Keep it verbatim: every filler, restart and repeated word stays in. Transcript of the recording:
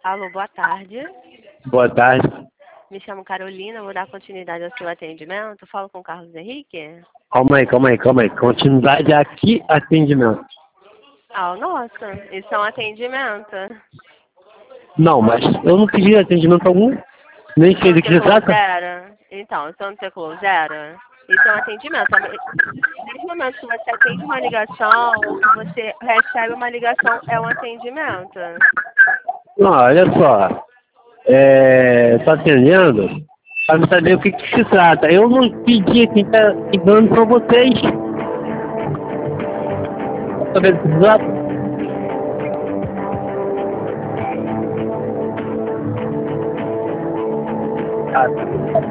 Alô, boa tarde. Boa tarde. Me chamo Carolina, vou dar continuidade ao seu atendimento. Falo com o Carlos Henrique? Calma aí, calma aí, calma aí. Continuidade aqui, atendimento. Ah, nossa, isso é um atendimento. Não, mas eu não pedi atendimento algum. Nem sei Então do você que se colou trata. zero? Então, então você colou zero? Isso é um atendimento. Desde o momento que você atende uma ligação, ou que você recebe uma ligação, é um atendimento. Não, olha só. É, tô atendendo para saber o que, que se trata. Eu não pedi, quem tá ligando são vocês. Pra saber do que se trata. Ah, tá.